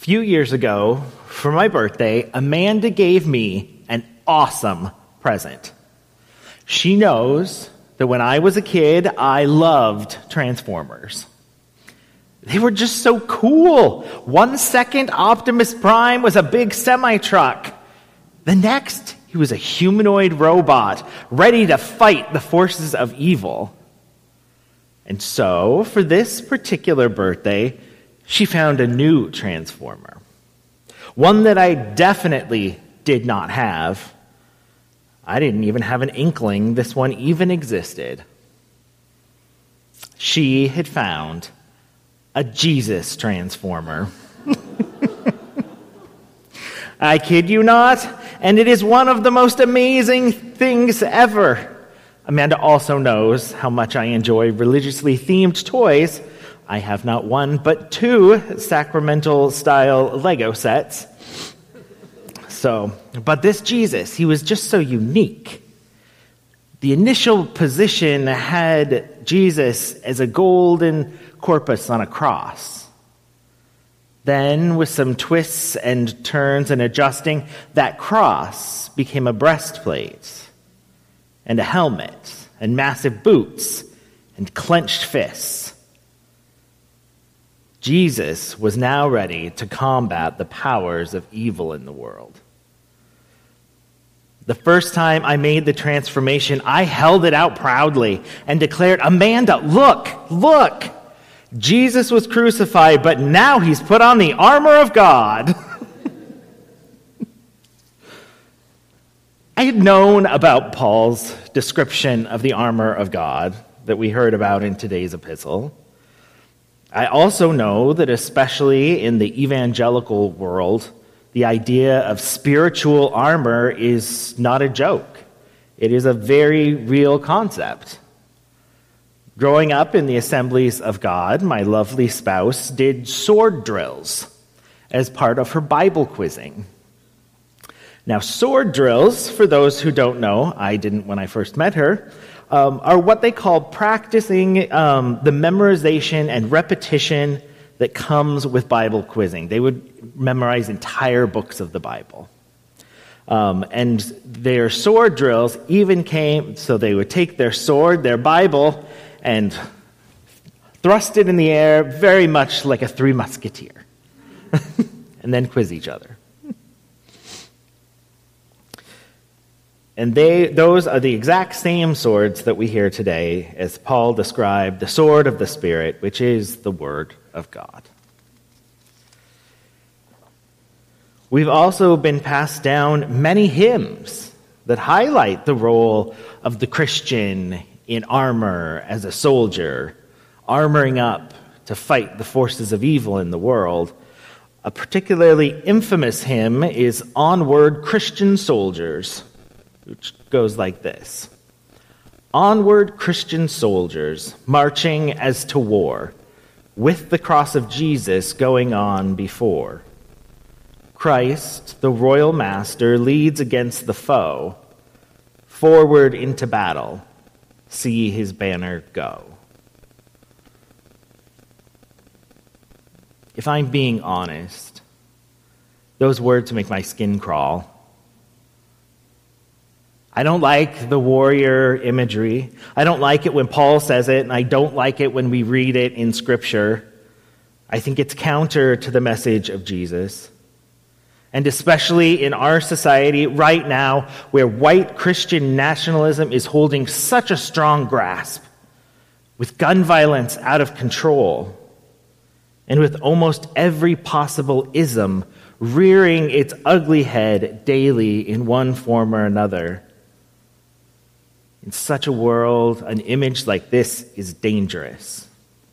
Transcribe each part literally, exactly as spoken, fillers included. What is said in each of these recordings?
few years ago, for my birthday, Amanda gave me an awesome present. She knows that when I was a kid, I loved Transformers. They were just so cool. One second, Optimus Prime was a big semi-truck. The next, he was a humanoid robot, ready to fight the forces of evil. And so, for this particular birthday, she found a new Transformer. One that I definitely did not have. I didn't even have an inkling this one even existed. She had found a Jesus Transformer. I kid you not, and it is one of the most amazing things ever. Amanda also knows how much I enjoy religiously themed toys. I have not one, but two sacramental-style Lego sets. So, but this Jesus, he was just so unique. The initial position had Jesus as a golden corpus on a cross. Then, with some twists and turns and adjusting, that cross became a breastplate and a helmet and massive boots and clenched fists. Jesus was now ready to combat the powers of evil in the world. The first time I made the transformation, I held it out proudly and declared, "Amanda, look, look! Jesus was crucified, but now he's put on the armor of God." I had known about Paul's description of the armor of God that we heard about in today's epistle. I also know that especially in the evangelical world, the idea of spiritual armor is not a joke. It is a very real concept. Growing up in the Assemblies of God, my lovely spouse did sword drills as part of her Bible quizzing. Now, sword drills, for those who don't know, I didn't when I first met her, um, are what they call practicing um, the memorization and repetition that comes with Bible quizzing. They would memorize entire books of the Bible. Um, and their sword drills even came, so they would take their sword, their Bible, and thrust it in the air very much like a Three Musketeer, and then quiz each other. And they, those are the exact same swords that we hear today as Paul described the sword of the Spirit, which is the Word of God. We've also been passed down many hymns that highlight the role of the Christian in armor as a soldier, armoring up to fight the forces of evil in the world. A particularly infamous hymn is Onward, Christian Soldiers, which goes like this. Onward, Christian soldiers, marching as to war, with the cross of Jesus going on before. Christ, the royal master, leads against the foe. Forward into battle, see his banner go. If I'm being honest, those words make my skin crawl. I don't like the warrior imagery. I don't like it when Paul says it, and I don't like it when we read it in Scripture. I think it's counter to the message of Jesus. And especially in our society right now, where white Christian nationalism is holding such a strong grasp, with gun violence out of control, and with almost every possible ism rearing its ugly head daily in one form or another. In such a world, an image like this is dangerous.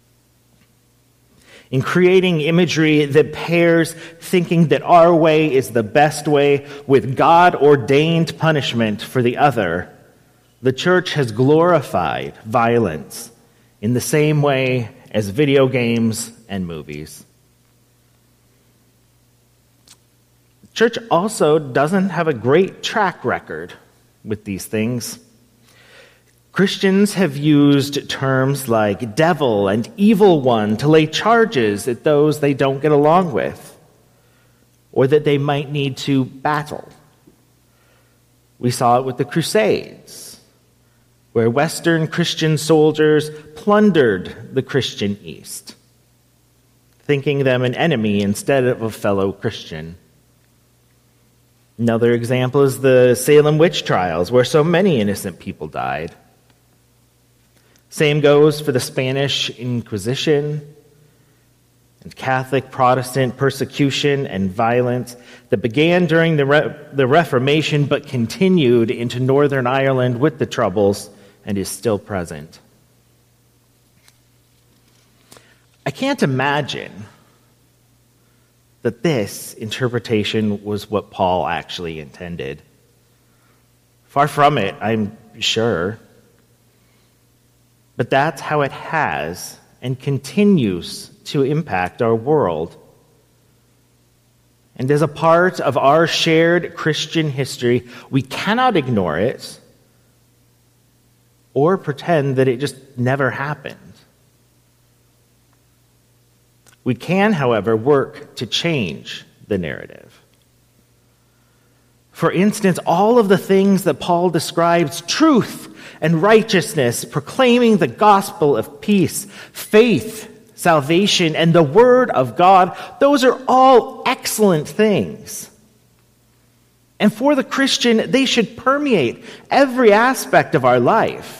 In creating imagery that pairs thinking that our way is the best way with God-ordained punishment for the other, the church has glorified violence in the same way as video games and movies. The church also doesn't have a great track record with these things. Christians have used terms like devil and evil one to lay charges at those they don't get along with. or that they might need to battle. We saw it with the Crusades, where Western Christian soldiers plundered the Christian East, thinking them an enemy instead of a fellow Christian. Another example is the Salem witch trials, where so many innocent people died. Same goes for the Spanish Inquisition and Catholic Protestant persecution and violence that began during the, Re- the Reformation but continued into Northern Ireland with the Troubles and is still present. I can't imagine that this interpretation was what Paul actually intended. Far from it, I'm sure. But that's how it has and continues to impact our world. And as a part of our shared Christian history, we cannot ignore it or pretend that it just never happened. We can, however, work to change the narrative. For instance, all of the things that Paul describes, truth and righteousness, proclaiming the gospel of peace, faith, salvation, and the word of God, those are all excellent things. And for the Christian, they should permeate every aspect of our life.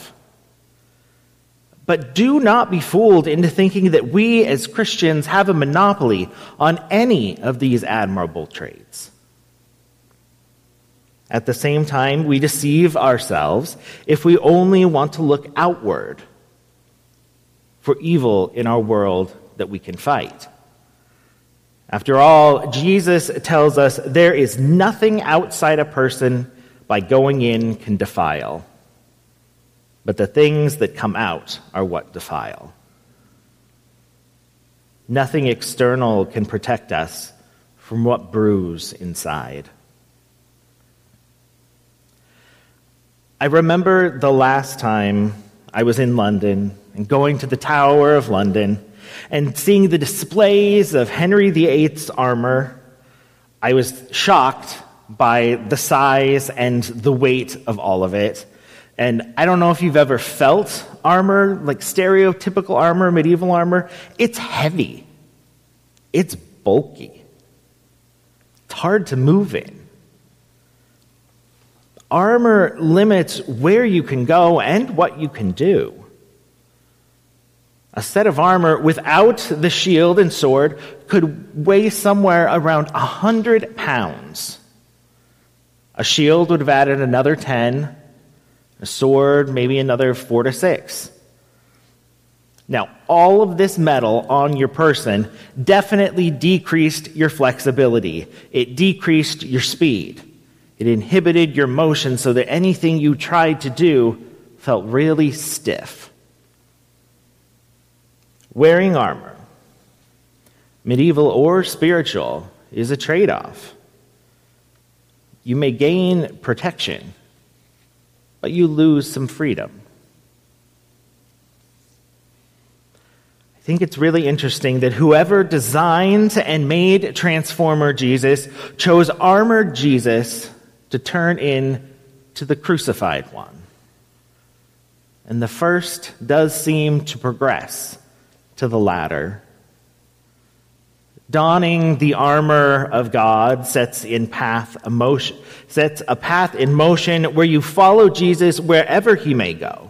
But do not be fooled into thinking that we as Christians have a monopoly on any of these admirable traits. At the same time, we deceive ourselves if we only want to look outward for evil in our world that we can fight. After all, Jesus tells us there is nothing outside a person by going in can defile, but the things that come out are what defile. Nothing external can protect us from what brews inside. I remember the last time I was in London and going to the Tower of London and seeing the displays of Henry the eighth's armor. I was shocked by the size and the weight of all of it. And I don't know if you've ever felt armor, like stereotypical armor, medieval armor. It's heavy. It's bulky. It's hard to move in. Armor limits where you can go and what you can do. A set of armor without the shield and sword could weigh somewhere around one hundred pounds. A shield would have added another ten. A sword, maybe another four to six. Now, all of this metal on your person definitely decreased your flexibility. It decreased your speed. It inhibited your motion so that anything you tried to do felt really stiff. Wearing armor, medieval or spiritual, is a trade-off. You may gain protection, but you lose some freedom. I think it's really interesting that whoever designed and made Transformer Jesus chose armored Jesus to turn in to the crucified one. And the first does seem to progress to the latter. Donning the armor of God sets in path a motion, sets a path in motion where you follow Jesus wherever he may go.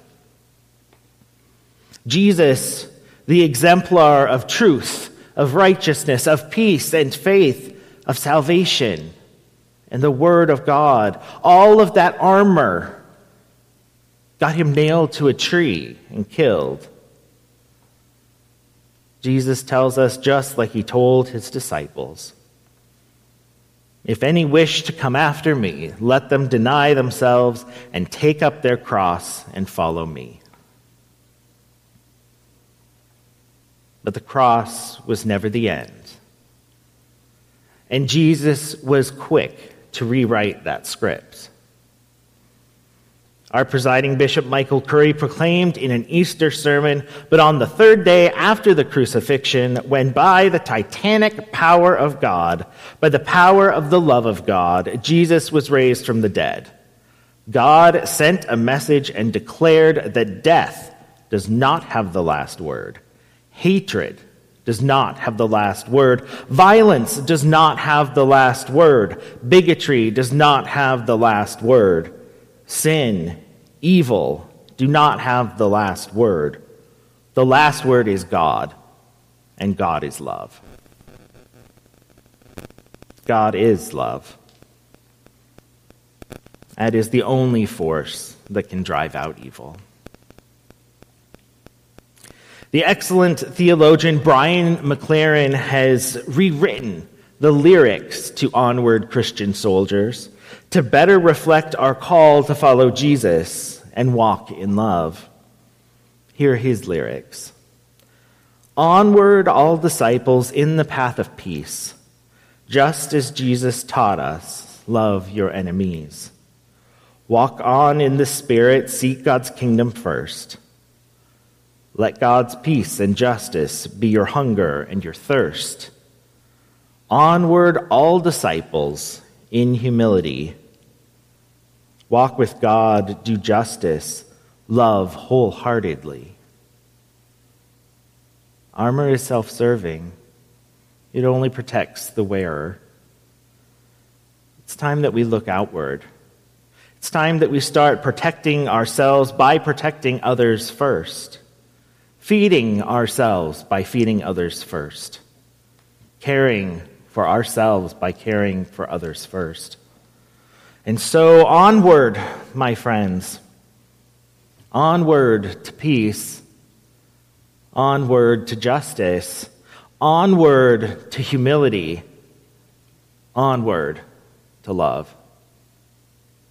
Jesus, the exemplar of truth, of righteousness, of peace and faith, of salvation, and the word of God, all of that armor got him nailed to a tree and killed. Jesus tells us just like he told his disciples, "If any wish to come after me, let them deny themselves and take up their cross and follow me." But the cross was never the end. And Jesus was quick to rewrite that script. Our presiding Bishop Michael Curry proclaimed in an Easter sermon, but on the third day after the crucifixion, when by the titanic power of God, by the power of the love of God, Jesus was raised from the dead, God sent a message and declared that death does not have the last word. Hatred does not have the last word. Violence does not have the last word. Bigotry does not have the last word. Sin, evil, do not have the last word. The last word is God, and God is love. God is love. That is the only force that can drive out evil. The excellent theologian Brian McLaren has rewritten the lyrics to Onward, Christian Soldiers to better reflect our call to follow Jesus and walk in love. Hear his lyrics. Onward, all disciples, in the path of peace, just as Jesus taught us, love your enemies. Walk on in the Spirit, seek God's kingdom first. Let God's peace and justice be your hunger and your thirst. Onward, all disciples, in humility. Walk with God, do justice, love wholeheartedly. Armor is self-serving. It only protects the wearer. It's time that we look outward. It's time that we start protecting ourselves by protecting others first. Feeding ourselves by feeding others first. Caring for ourselves by caring for others first. And so onward, my friends. Onward to peace. Onward to justice. Onward to humility. Onward to love.